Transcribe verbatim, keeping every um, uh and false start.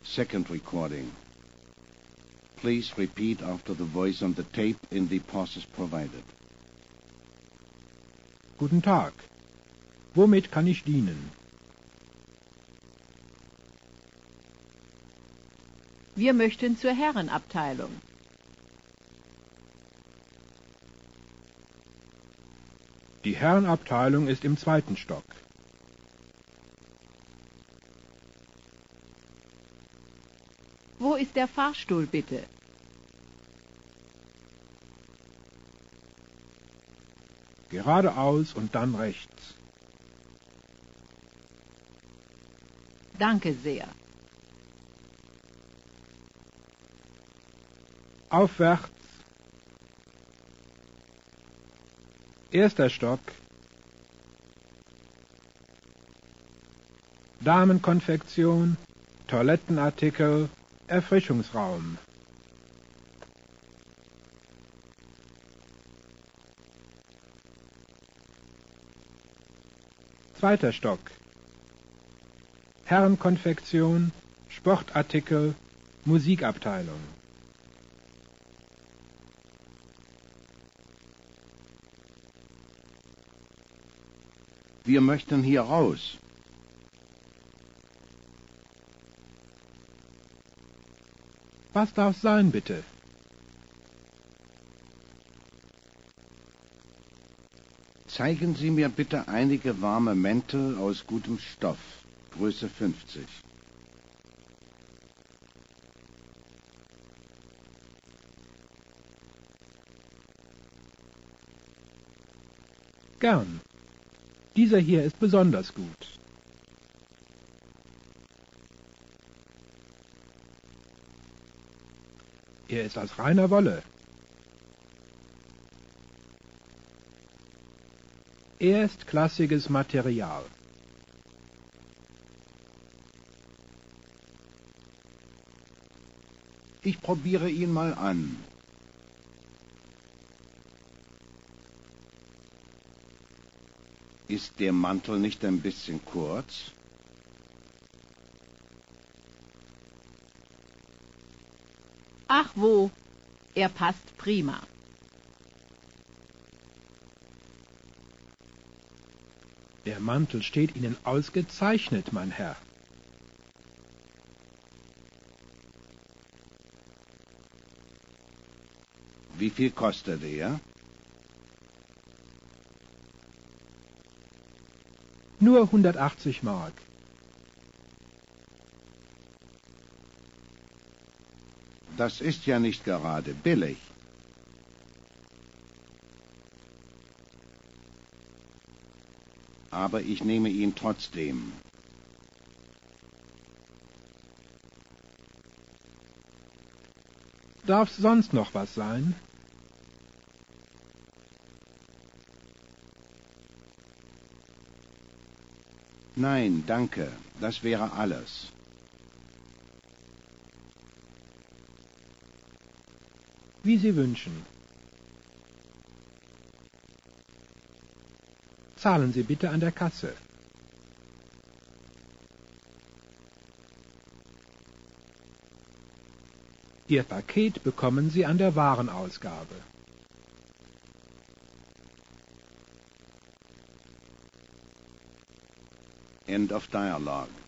Second recording. Please repeat after the voice on the tape in the pauses provided. Guten Tag. Womit kann ich dienen? Wir möchten zur Herrenabteilung. Die Herrenabteilung ist im zweiten Stock. Wo ist der Fahrstuhl, bitte? Geradeaus und dann rechts. Danke sehr. Aufwärts. Erster Stock. Damenkonfektion, Toilettenartikel, Erfrischungsraum. Zweiter Stock. Herrenkonfektion, Sportartikel, Musikabteilung. Wir möchten hier raus. Was darf sein, bitte? Zeigen Sie mir bitte einige warme Mäntel aus gutem Stoff, Größe fünfzig. Gern. Dieser hier ist besonders gut. Er ist aus reiner Wolle. Erstklassiges Material. Ich probiere ihn mal an. Ist der Mantel nicht ein bisschen kurz? Ach wo, er passt prima. Der Mantel steht Ihnen ausgezeichnet, mein Herr. Wie viel kostet er? Nur hundertachtzig Mark. Das ist ja nicht gerade billig. Aber ich nehme ihn trotzdem. Darf's sonst noch was sein? Nein, danke. Das wäre alles. Wie Sie wünschen. Zahlen Sie bitte an der Kasse. Ihr Paket bekommen Sie an der Warenausgabe. End of dialogue.